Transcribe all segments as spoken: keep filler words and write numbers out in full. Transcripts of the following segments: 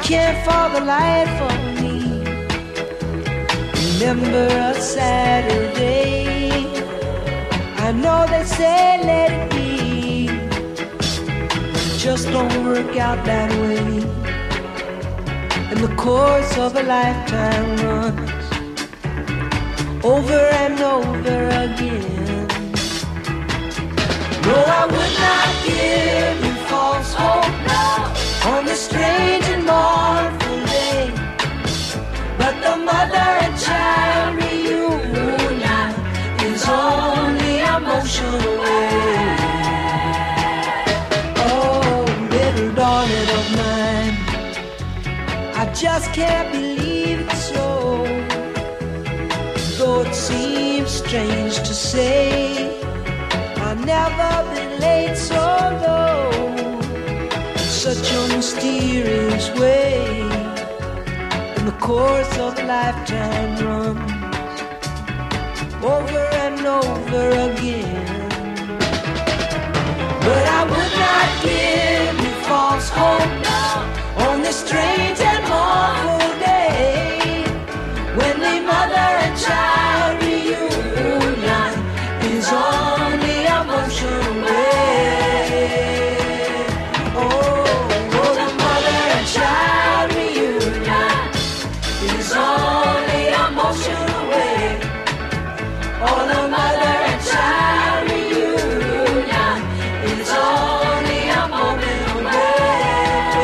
care for the life of me. Remember a Saturday, I know they say let it be, it just don't work out that way. And the course of a lifetime runs over and over again. No, I would not give you false hope on this strange and mournful day, but the mother and child reunion is only a motion away. Oh, little darling of mine, I just can't believe it's so. Though it seems strange to say, I've never been late so low, in such a mysterious way. And the course of a lifetime runs over and over again. But I would not give you false hope on this strange and mournful day, when the mother and child reunion is only a motion away. Oh, oh, the mother and child reunion is only a motion away. Oh, the mother and child reunion is only a moment away.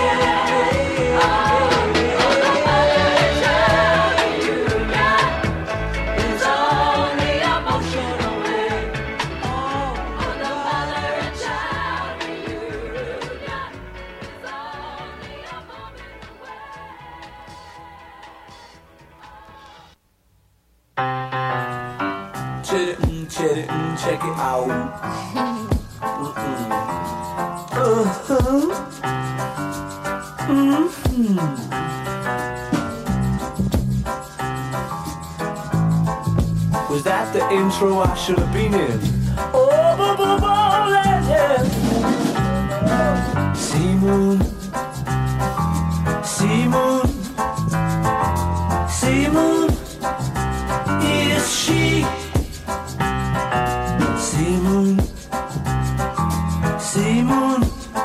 Oh, oh, the mother and child reunion is only a motion away. Oh, oh, the mother and child reunion is only a moment away. Check it, mm, check it, mm, check it out. Mm-mm. Uh-huh. Mm-hmm. Was that the intro I should have been in? Oh, bo, bo, bo, legend. Sea moon, sea moon, sea moon, is she? Sea moon, sea moon,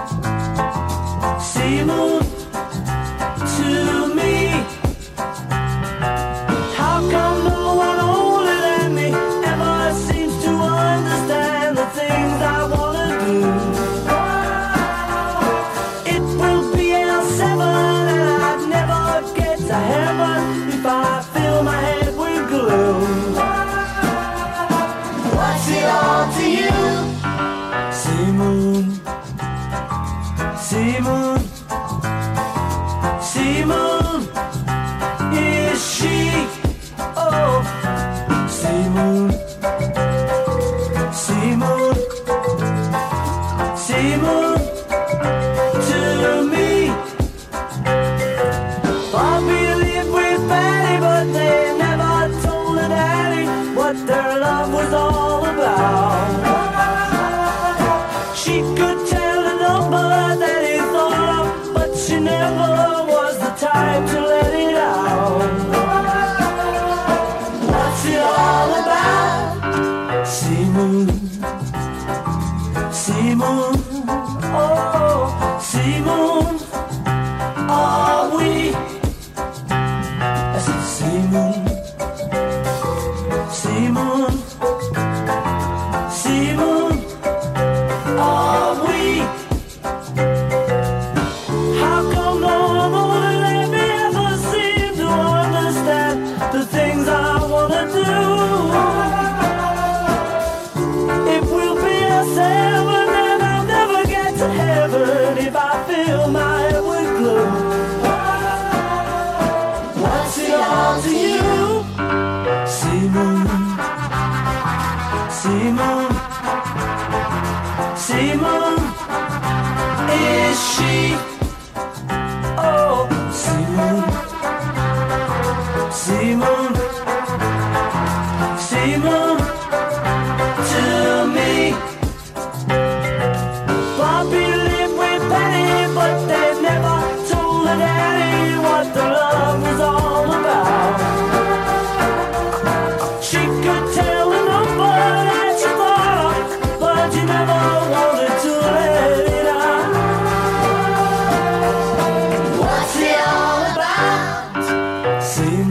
sea moon to me. How come no one older than me ever seems to understand the things I wanna do? It will be L seven and I'd never get to heaven if I fill my head with glue. What's it all to you? Sea moon, sea moon, sea moon, is she? Oh, sea moon, sea moon, sea moon to me. Bobby lived with Patty, but they never told her daddy what their love was all about. She could tell the number that he thought of, but she never was the type to let it out. What's it all about? Sea moon, sea moon, oh, sea moon, are we? I said sea moon, sea moon, sea moon, are we? How come no one older than me ever seemed to understand the things I wanna do? If we'll be a seven, then I'll never get to heaven if I fill my head with glue. What's it all to you? Sea moon, sea moon, sea moon, is she? Oh, sea moon, sea moon, sea moon to me. Bobby lived with Penny, but they never told her that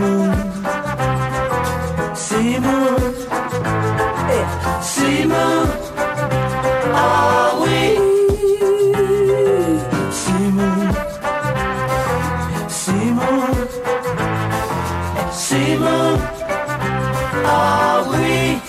Simon, Simon, hey, Simon, are we? Simon, Simon, Simon, are we?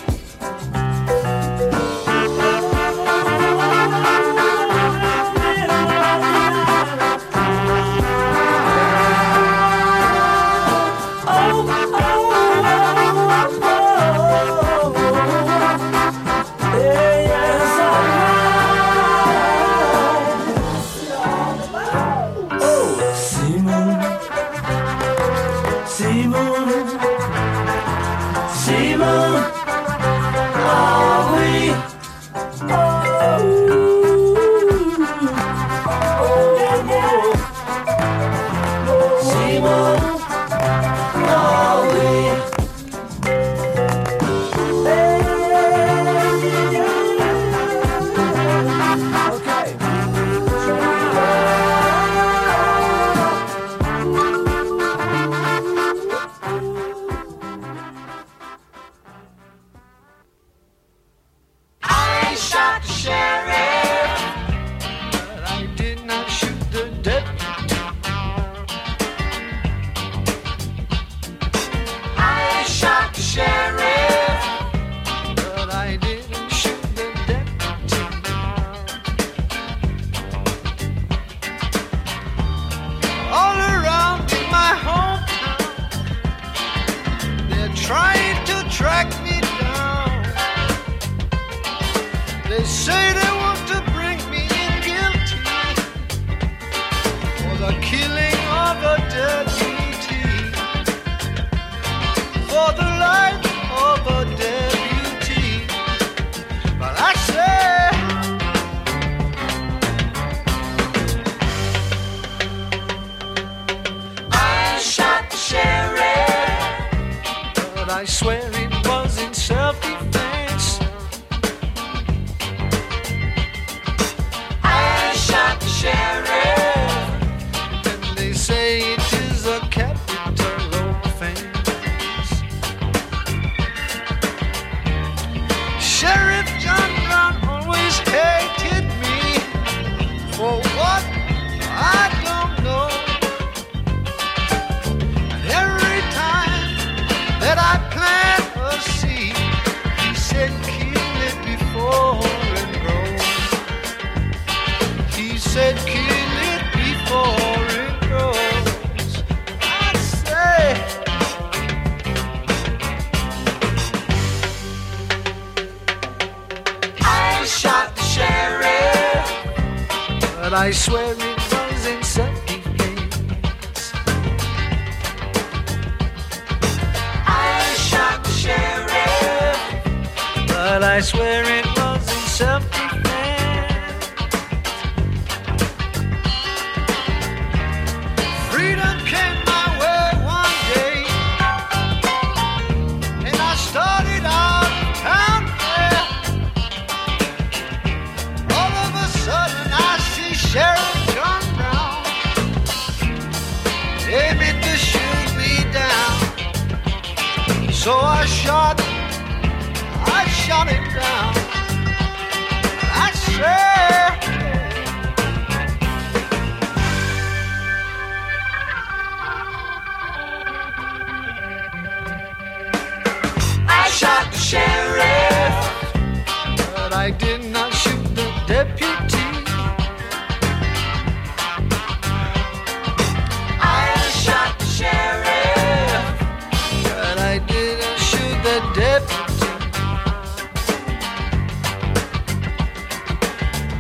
I swear it was in self-defense. I shot the sheriff, but I swear it was in self-defense. Freedom came my way one day, and I started out town there. All of a sudden I see Sheriff John Brown aiming to shoot me down. So I shot, I shot him down. I said, I shot the sheriff, but I did not shoot the deputy. the deputy.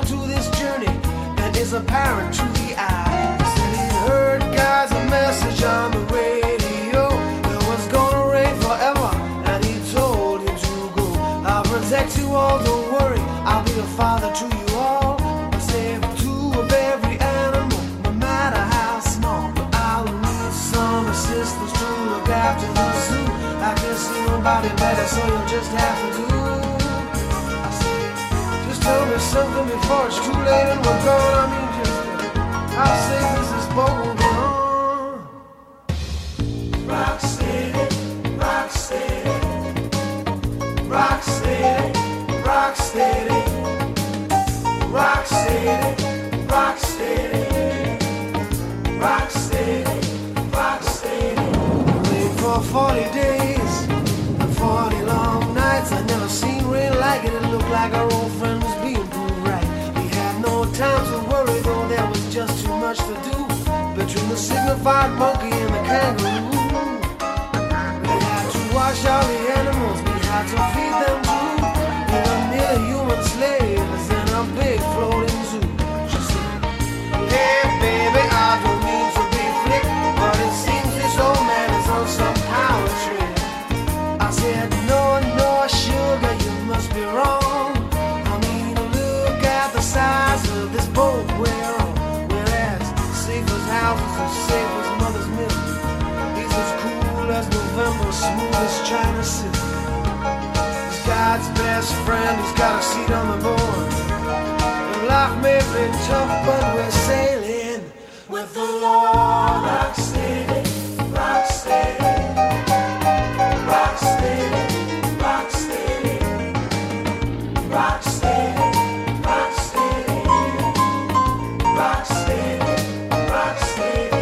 to this journey that is apparent to the eye. He said he heard God's message on the radio. It was gonna rain forever, and he told him to go. I'll protect you all, don't worry. I'll be a father to you all. I'll save two of every animal, no matter how small. But I'll need some assistance to look after the zoo. I can't see nobody better, so you'll just have to do. I say, just tell me something before it's too late and we're gone. I mean, just how safe is this boat will be on? Rock steady, rock steady, rock steady, rock steady, rock steady, rock steady, rock steady, rock steady. Rain for forty days and forty long nights. I never seen rain like it. It looked like our old friend was being proved right. We had no time to worry, though there was just too much to do. Between the signified monkey and the kangaroo, we had to wash all the animals, we had to feed them too. We were near human slaves in a big floating zoo. She said, hey baby, I don't mean to be flick, but it seems this old man is on some power trip. I said, no, no, sugar, you must be wrong. I mean, look at the size of this boat we're on. We're as safe as houses, as safe as mother's milk. He's as cool as November, smooth as China Silk. He's God's best friend, he's got a seat on the board. And life may be tough, but we're sailing with the Lord. Rock steady, rock steady, rock steady, rock steady, rock steady, rock steady, rock steady, rock steady.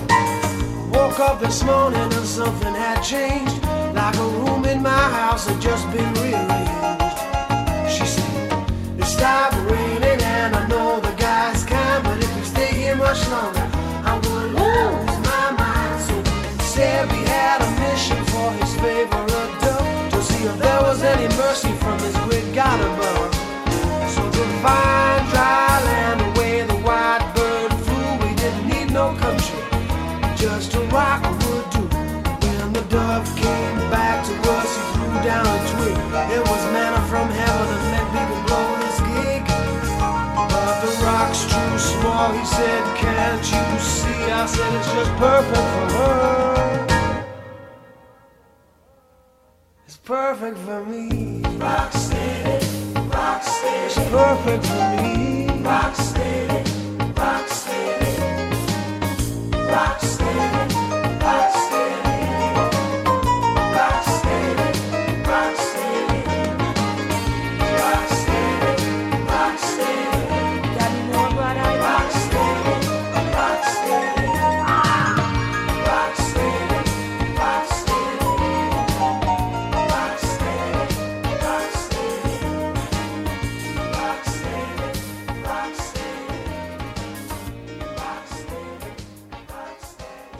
Woke up this morning and something had changed. Like a room in my house had just been rearranged. She said, it stopped raining and I know the guy's kind, but if we stay here much longer, I'm gonna lose my mind. So said we had a mission for his favorite dove, to see if there was any mercy from his great God above. So to find dry land away the white bird flew, we didn't need no country, just a rock would do. When the dove came back to us, he threw down a twig. It was manna from heaven that meant we could blow this gig. But the rock's too small, he said, can't you see? I said, it's just perfect for her. It's perfect for me. Rock steady, rock steady. It's perfect for me. Rock steady, rock steady, rock steady, rock steady, rock steady, rock steady, rock steady, rock steady. Got me more bright eyed. Rock steady, rock steady, rock steady, rock steady, rock steady, rock steady, rock steady, rock steady, rock steady, rock steady.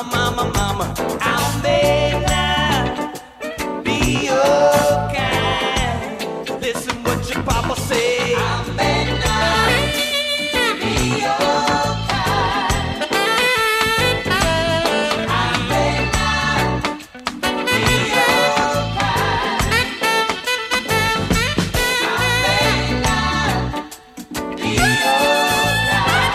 mama, mama, I may not be your kind. Listen what your papa say. I may not be your kind. I may not be your kind. I may not be your kind.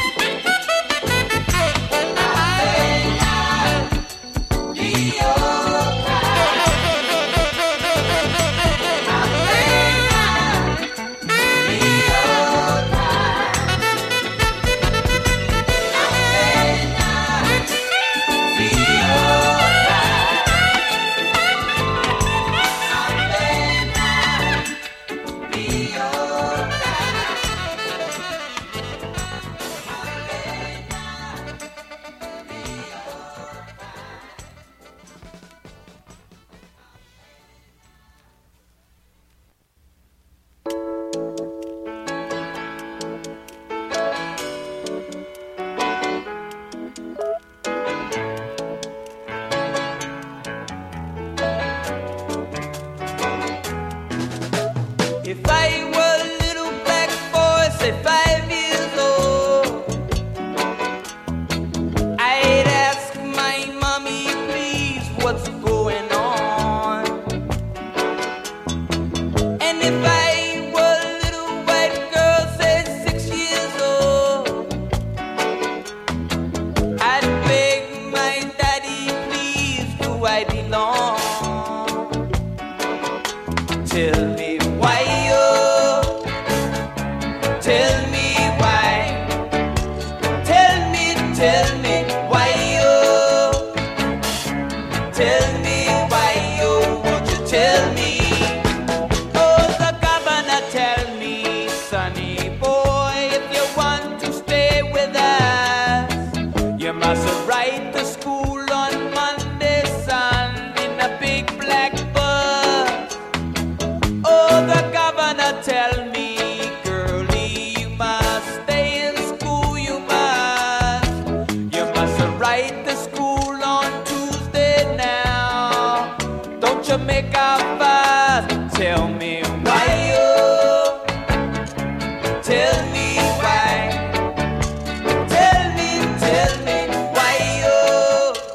If I were a little black boy, say five years old, I'd ask my mommy, please, what's going on? And if I were a little white girl, say six years old, I'd beg my daddy, please, do I belong? Tell me why, oh, tell me why, tell me, tell me why, oh, tell me why, oh, won't you tell me? Oh, the governor tell me, sonny boy, if you want to stay with us, you must write to school on Monday, son, in a big black bus. Oh, the governor tell me, girlie, you must stay in school, you must. You must write the school on Tuesday now. Don't you make a fuss, tell me why, oh, tell me why. Tell me, tell me why, oh,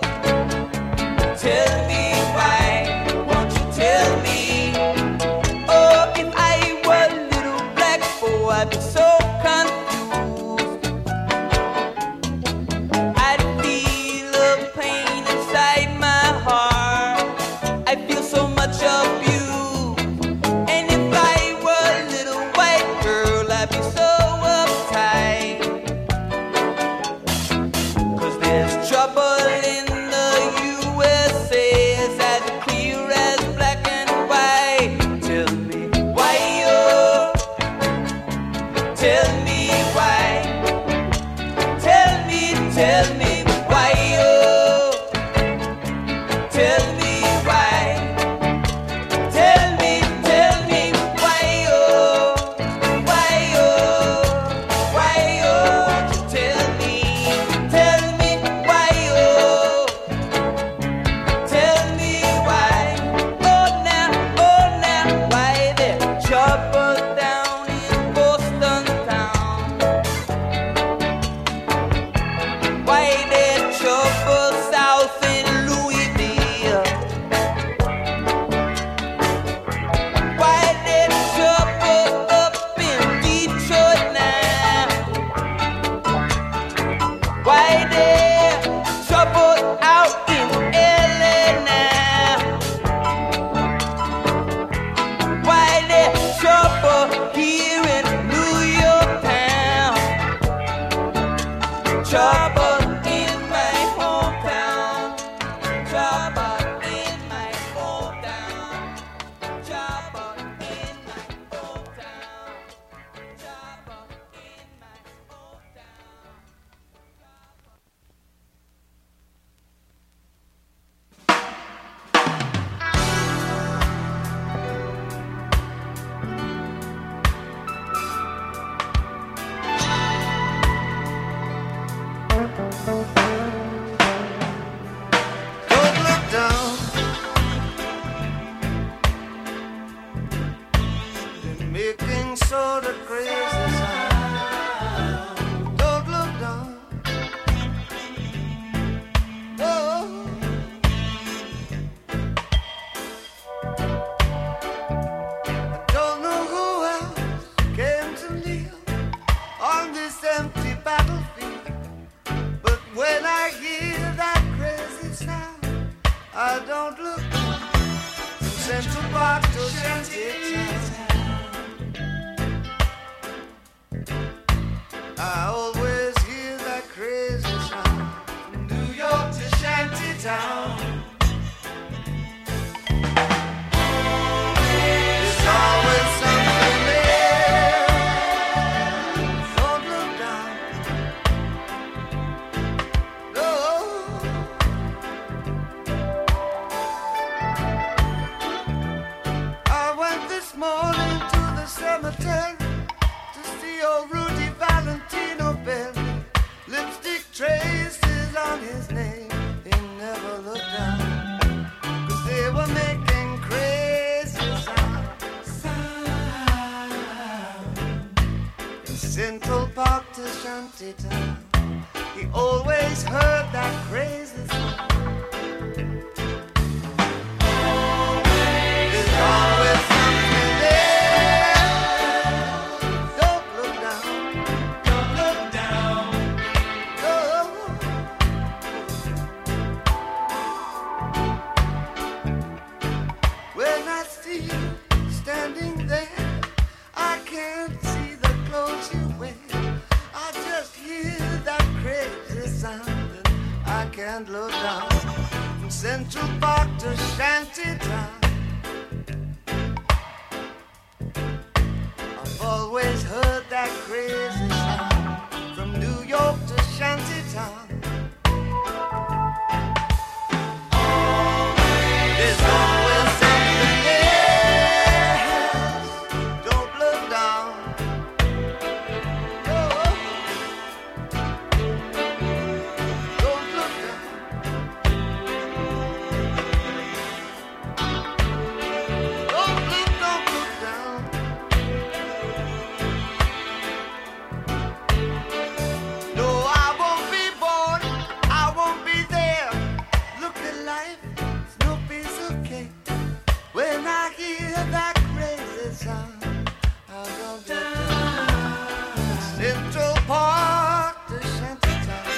I don't look from Central Park to Shantytown. I always hear that crazy sound from New York to Shantytown. There's always something there. Don't look down. No. I went this morning to the cemetery to see old Rudy Valentino Belli. Lipstick traces on his name. He never looked down, 'cause they were making crazy sound. Sound. In Central Park to Shantytown, he always heard that crazy sound. There's always something there. Don't look down. Don't look down. No. When I see you standing there, I can't see the clothes you wear. I just hear that crazy sound, and I can't look down. From Central Park to Shantytown, I've always heard that crazy sound. From New York to Shantytown, there's always something there. Don't look down. No. Don't look down. Don't look, don't look down. No, I won't be born. I won't be there. Look at life, it's no piece of cake. When I hear that crazy sound, I don't look down. Central Park to Shantytown,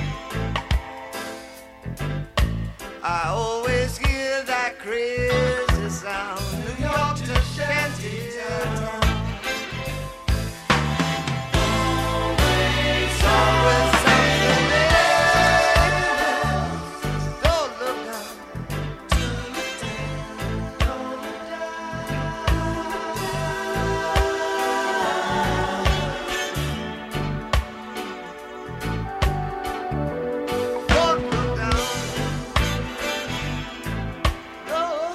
I always hear that crazy sound. New York to Shantytown, it's always something there. Don't look down. Don't look down. No.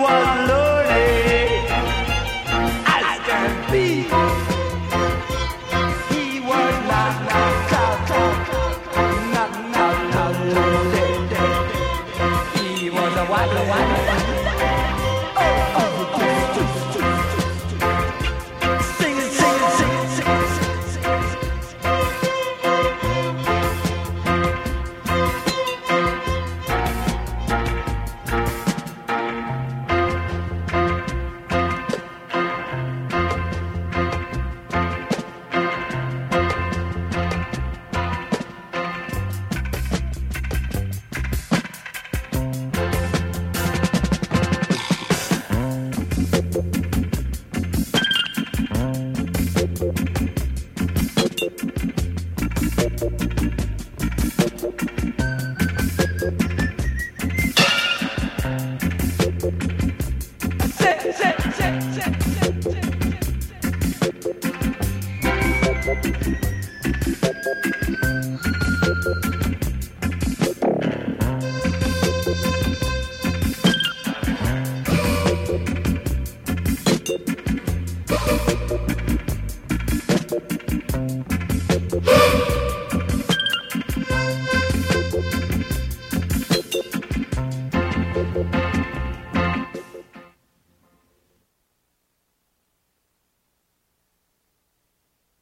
one.